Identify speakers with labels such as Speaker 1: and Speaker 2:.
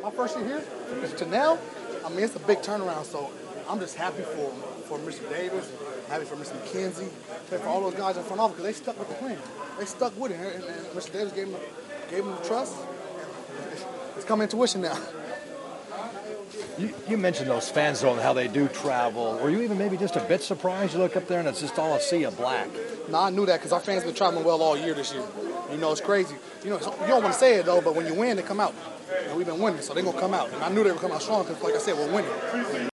Speaker 1: my first year here to now, I mean, it's a big turnaround. So I'm just happy for Mr. Davis, happy for Mr. McKenzie, for all those guys in front office because they stuck with the plan. They stuck with it, and Mr. Davis gave them the trust. It's coming to fruition now.
Speaker 2: You mentioned those fans, though, and how they do travel. Were you even maybe just a bit surprised? You look up there and it's just all a sea of black.
Speaker 1: No, I knew that because our fans been traveling well all year this year. You know, it's crazy. You know, you don't want to say it, though, but when you win, they come out. And we've been winning, so they're going to come out. And I knew they would come out strong because, like I said, we're winning.